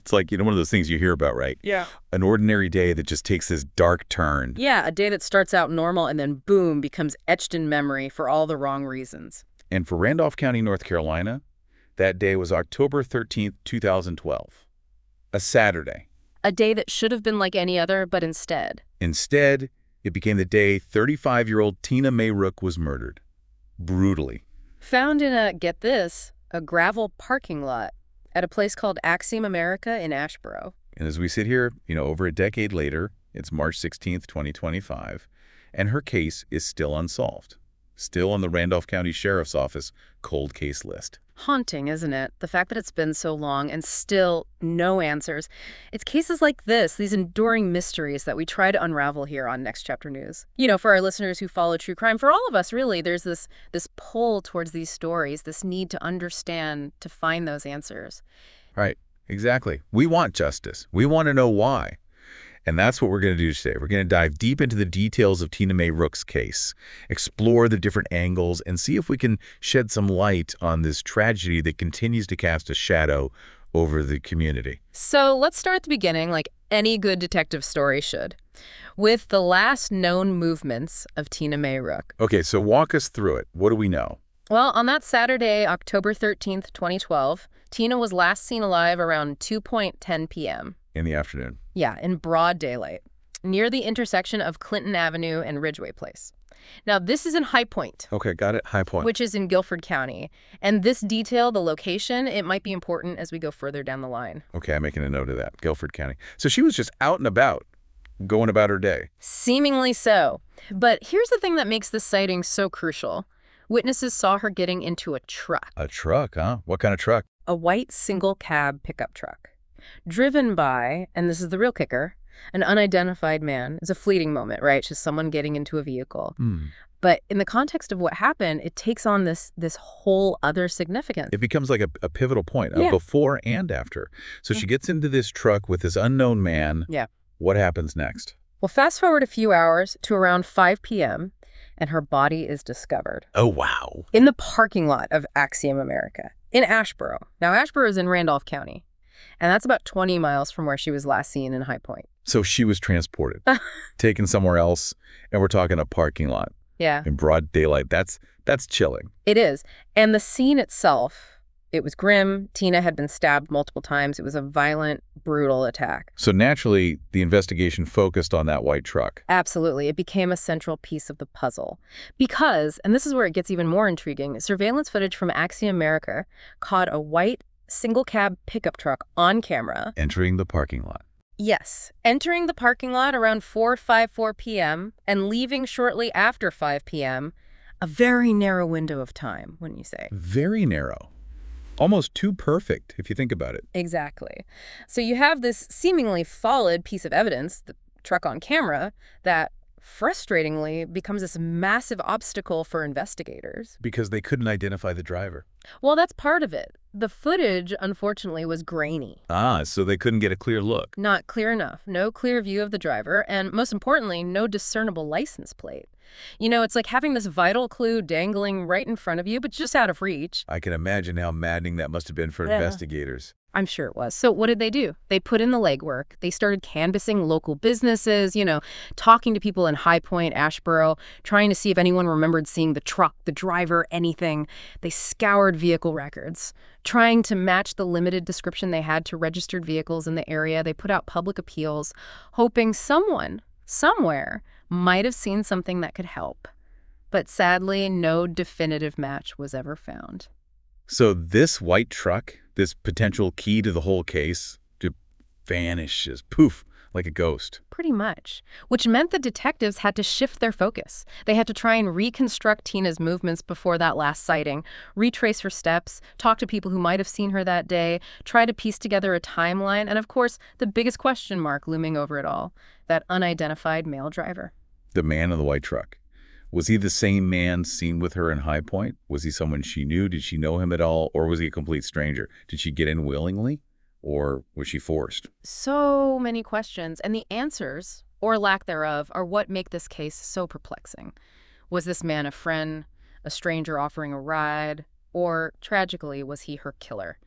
It's like, one of those things you hear about, right? Yeah. An ordinary day that just takes this dark turn. Yeah, a day that starts out normal and then, boom, becomes etched in memory for all the wrong reasons. And for Randolph County, North Carolina, that day was October 13th, 2012. A Saturday. A day that should have been like any other, but instead. Instead, it became the day 35-year-old Tina Mae Rook was murdered. Brutally. Found in a, get this, a gravel parking lot at a place called Axiom America in Asheboro. And as we sit here, over a decade later, it's March 16th, 2025, and her case is still unsolved. Still on the Randolph County Sheriff's Office cold case list. Haunting, isn't it? The fact that it's been so long and still no answers. It's cases like this, these enduring mysteries that we try to unravel here on Next Chapter News. For our listeners who follow true crime, for all of us, really, there's this pull towards these stories, this need to understand, to find those answers. Right, exactly. We want justice. We want to know why. And that's what we're going to do today. We're going to dive deep into the details of Tina Mae Rook's case, explore the different angles, and see if we can shed some light on this tragedy that continues to cast a shadow over the community. So let's start at the beginning, like any good detective story should, with the last known movements of Tina Mae Rook. Okay, so walk us through it. What do we know? Well, on that Saturday, October 13th, 2012, Tina was last seen alive around 2:10 p.m. In the afternoon. Yeah, in broad daylight, near the intersection of Clinton Avenue and Ridgeway Place. Now, this is in High Point. Okay, got it. High Point. Which is in Guilford County. And this detail, the location, it might be important as we go further down the line. Okay, I'm making a note of that. Guilford County. So she was just out and about, going about her day. Seemingly so. But here's the thing that makes this sighting so crucial. Witnesses saw her getting into a truck. A truck, huh? What kind of truck? A white single-cab pickup truck. Driven by, and this is the real kicker, an unidentified man. It's a fleeting moment, right? It's just someone getting into a vehicle. But in the context of what happened, it takes on this whole other significance. It becomes like a pivotal point, Yeah. Before and after. So she gets into this truck with this unknown man. Yeah. What happens next? Well, fast forward a few hours to around 5 p.m., and her body is discovered. Oh, wow. In the parking lot of Axiom America in Asheboro. Now, Asheboro is in Randolph County, and that's about 20 miles from where she was last seen in High Point. So she was transported, taken somewhere else, and we're talking a parking lot. Yeah. In broad daylight. That's chilling. It is. And the scene itself, it was grim. Tina had been stabbed multiple times. It was a violent, brutal attack. So naturally, the investigation focused on that white truck. Absolutely. It became a central piece of the puzzle. Because, and this is where it gets even more intriguing, surveillance footage from Axiom America caught a white single-cab pickup truck on camera. Entering the parking lot. Yes, entering the parking lot around 4:54 p.m. and leaving shortly after 5 p.m., a very narrow window of time, wouldn't you say? Very narrow. Almost too perfect, if you think about it. Exactly. So you have this seemingly solid piece of evidence, the truck on camera, that frustratingly becomes this massive obstacle for investigators. Because they couldn't identify the driver. Well, that's part of it. The footage, unfortunately, was grainy. Ah, so they couldn't get a clear look. Not clear enough. No clear view of the driver, and most importantly, no discernible license plate. It's like having this vital clue dangling right in front of you, but just out of reach. I can imagine how maddening that must have been for investigators. I'm sure it was. So what did they do? They put in the legwork. They started canvassing local businesses, talking to people in High Point, Asheboro, trying to see if anyone remembered seeing the truck, the driver, anything. They scoured vehicle records, trying to match the limited description they had to registered vehicles in the area. They put out public appeals, hoping someone, somewhere, might have seen something that could help. But sadly, no definitive match was ever found. So this white truck, this potential key to the whole case, just vanishes, poof, like a ghost. Pretty much, which meant the detectives had to shift their focus. They had to try and reconstruct Tina's movements before that last sighting, retrace her steps, talk to people who might have seen her that day, try to piece together a timeline, and of course, the biggest question mark looming over it all, that unidentified male driver. The man in the white truck. Was he the same man seen with her in High Point? Was he someone she knew? Did she know him at all? Or was he a complete stranger? Did she get in willingly? Or was she forced? So many questions, and the answers, or lack thereof, are what make this case so perplexing. Was this man a friend, a stranger offering a ride, or, tragically, was he her killer?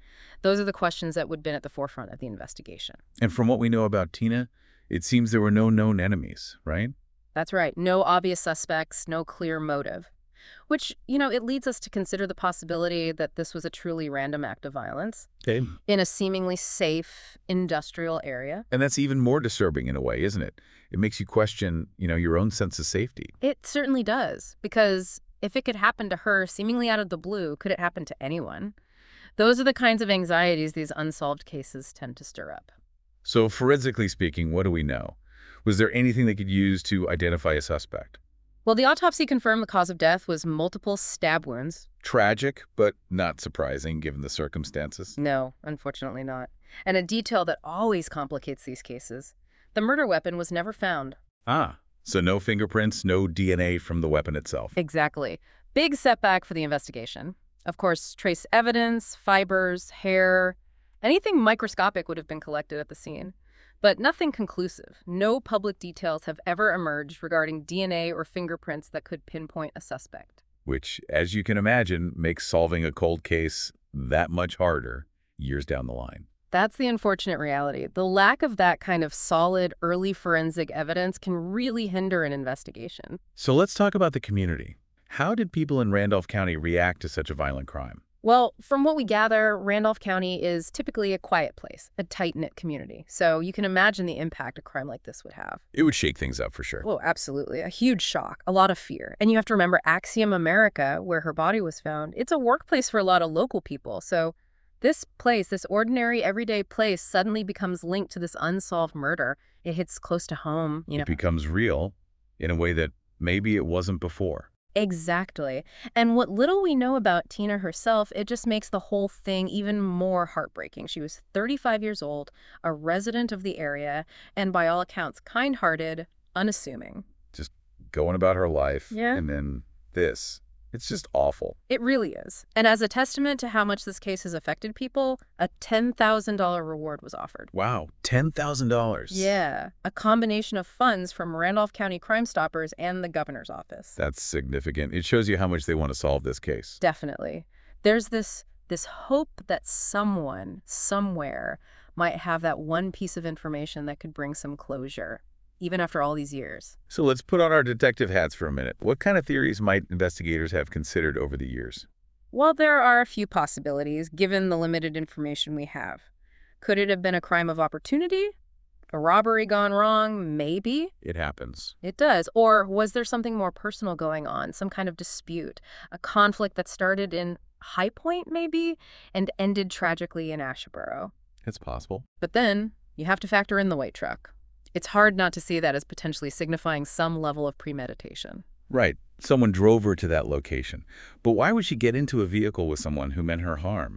Those are the questions that would have been at the forefront of the investigation. And from what we know about Tina, it seems there were no known enemies, right? That's right. No obvious suspects, no clear motive. Which, it leads us to consider the possibility that this was a truly random act of violence Okay. in a seemingly safe industrial area. And that's even more disturbing in a way, isn't it? It makes you question, your own sense of safety. It certainly does, because if it could happen to her seemingly out of the blue, could it happen to anyone? Those are the kinds of anxieties these unsolved cases tend to stir up. So forensically speaking, what do we know? Was there anything they could use to identify a suspect? Well, the autopsy confirmed the cause of death was multiple stab wounds. Tragic, but not surprising given the circumstances. No, unfortunately not. And a detail that always complicates these cases. The murder weapon was never found. Ah, so no fingerprints, no DNA from the weapon itself. Exactly. Big setback for the investigation. Of course, trace evidence, fibers, hair, anything microscopic would have been collected at the scene. But nothing conclusive. No public details have ever emerged regarding DNA or fingerprints that could pinpoint a suspect. Which, as you can imagine, makes solving a cold case that much harder years down the line. That's the unfortunate reality. The lack of that kind of solid, early forensic evidence can really hinder an investigation. So let's talk about the community. How did people in Randolph County react to such a violent crime? Well, from what we gather, Randolph County is typically a quiet place, a tight-knit community. So you can imagine the impact a crime like this would have. It would shake things up for sure. Oh, absolutely. A huge shock, a lot of fear. And you have to remember Axiom America, where her body was found, it's a workplace for a lot of local people. So this place, this ordinary, everyday place, suddenly becomes linked to this unsolved murder. It hits close to home, It becomes real in a way that maybe it wasn't before. Exactly. And what little we know about Tina herself, it just makes the whole thing even more heartbreaking. She was 35 years old, a resident of the area, and by all accounts, kind-hearted, unassuming. Just going about her life. Yeah. And then this. It's just awful. It really is. And as a testament to how much this case has affected people, a $10,000 reward was offered. Wow, $10,000. Yeah, a combination of funds from Randolph County Crime Stoppers and the governor's office. That's significant. It shows you how much they want to solve this case. Definitely. There's this hope that someone, somewhere, might have that one piece of information that could bring some closure, even after all these years. So let's put on our detective hats for a minute. What kind of theories might investigators have considered over the years? Well, there are a few possibilities, given the limited information we have. Could it have been a crime of opportunity? A robbery gone wrong? Maybe. It happens. It does. Or was there something more personal going on? Some kind of dispute? A conflict that started in High Point, maybe, and ended tragically in Asheboro? It's possible. But then, you have to factor in the white truck. It's hard not to see that as potentially signifying some level of premeditation. Right. Someone drove her to that location. But why would she get into a vehicle with someone who meant her harm?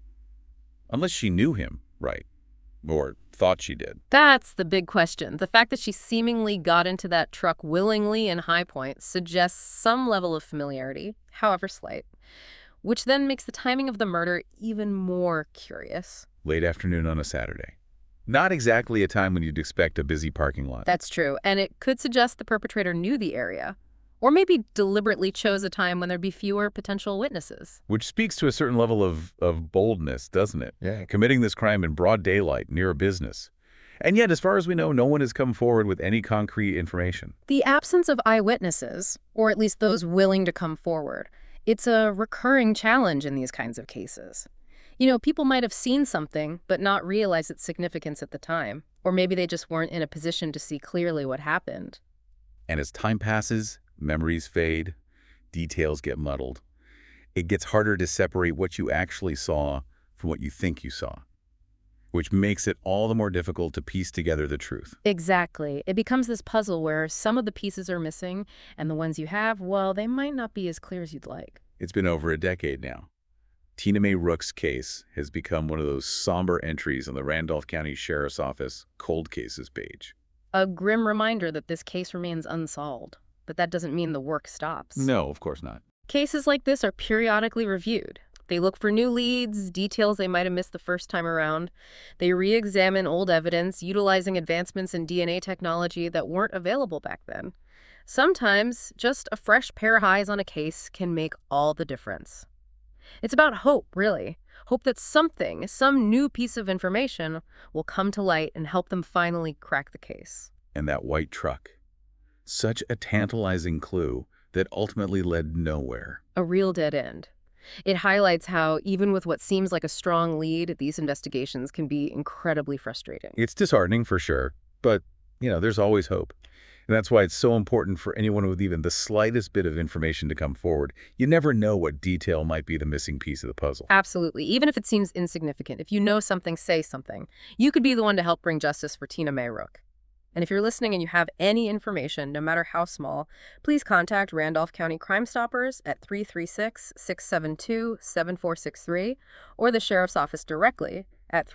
Unless she knew him, right? Or thought she did. That's the big question. The fact that she seemingly got into that truck willingly in High Point suggests some level of familiarity, however slight, which then makes the timing of the murder even more curious. Late afternoon on a Saturday. Not exactly a time when you'd expect a busy parking lot. That's true, and it could suggest the perpetrator knew the area, or maybe deliberately chose a time when there'd be fewer potential witnesses. Which speaks to a certain level of boldness, doesn't it? Yeah. Committing this crime in broad daylight near a business. And yet, as far as we know, no one has come forward with any concrete information. The absence of eyewitnesses, or at least those willing to come forward, it's a recurring challenge in these kinds of cases. People might have seen something, but not realize its significance at the time. Or maybe they just weren't in a position to see clearly what happened. And as time passes, memories fade, details get muddled. It gets harder to separate what you actually saw from what you think you saw, which makes it all the more difficult to piece together the truth. Exactly. It becomes this puzzle where some of the pieces are missing, and the ones you have, well, they might not be as clear as you'd like. It's been over a decade now. Tina Mae Rook's case has become one of those somber entries on the Randolph County Sheriff's Office Cold Cases page. A grim reminder that this case remains unsolved, but that doesn't mean the work stops. No, of course not. Cases like this are periodically reviewed. They look for new leads, details they might have missed the first time around. They re-examine old evidence, utilizing advancements in DNA technology that weren't available back then. Sometimes, just a fresh pair of eyes on a case can make all the difference. It's about hope, really. hope that something, some new piece of information, will come to light and help them finally crack the case. And that white truck. Such a tantalizing clue that ultimately led nowhere. A real dead end. It highlights how, even with what seems like a strong lead, these investigations can be incredibly frustrating. It's disheartening for sure, but, there's always hope. And that's why it's so important for anyone with even the slightest bit of information to come forward. You never know what detail might be the missing piece of the puzzle. Absolutely. Even if it seems insignificant, if you know something, say something. You could be the one to help bring justice for Tina Mae Rook. And if you're listening and you have any information, no matter how small, please contact Randolph County Crime Stoppers at 336-672-7463 or the Sheriff's Office directly at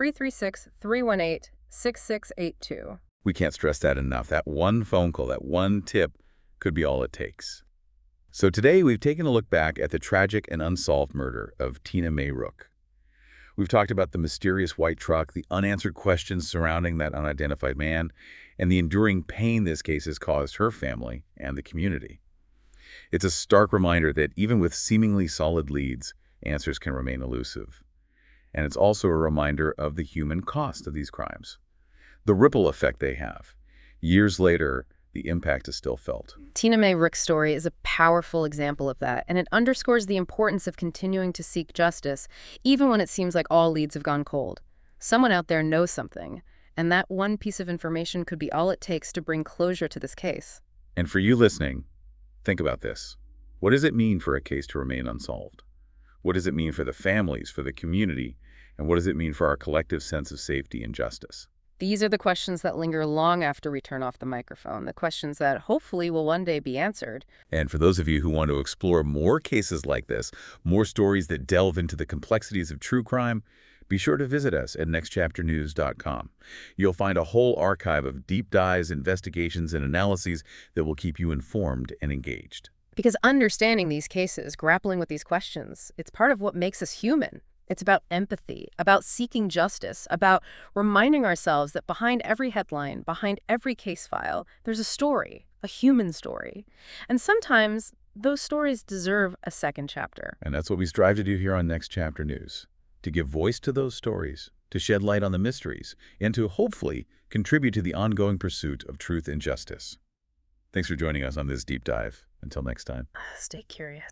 336-318-6682. We can't stress that enough. That one phone call, that one tip could be all it takes. So today we've taken a look back at the tragic and unsolved murder of Tina Mae Rook. We've talked about the mysterious white truck, the unanswered questions surrounding that unidentified man, and the enduring pain this case has caused her family and the community. It's a stark reminder that even with seemingly solid leads, answers can remain elusive. And it's also a reminder of the human cost of these crimes, the ripple effect they have. Years later, the impact is still felt. Tina Mae Rook's story is a powerful example of that, and it underscores the importance of continuing to seek justice, even when it seems like all leads have gone cold. Someone out there knows something, and that one piece of information could be all it takes to bring closure to this case. And for you listening, think about this. What does it mean for a case to remain unsolved? What does it mean for the families, for the community, and what does it mean for our collective sense of safety and justice? These are the questions that linger long after we turn off the microphone, the questions that hopefully will one day be answered. And for those of you who want to explore more cases like this, more stories that delve into the complexities of true crime, be sure to visit us at nextchapternews.com. You'll find a whole archive of deep dives, investigations, and analyses that will keep you informed and engaged. Because understanding these cases, grappling with these questions, it's part of what makes us human. It's about empathy, about seeking justice, about reminding ourselves that behind every headline, behind every case file, there's a story, a human story. And sometimes those stories deserve a second chapter. And that's what we strive to do here on Next Chapter News, to give voice to those stories, to shed light on the mysteries, and to hopefully contribute to the ongoing pursuit of truth and justice. Thanks for joining us on this deep dive. Until next time. Stay curious.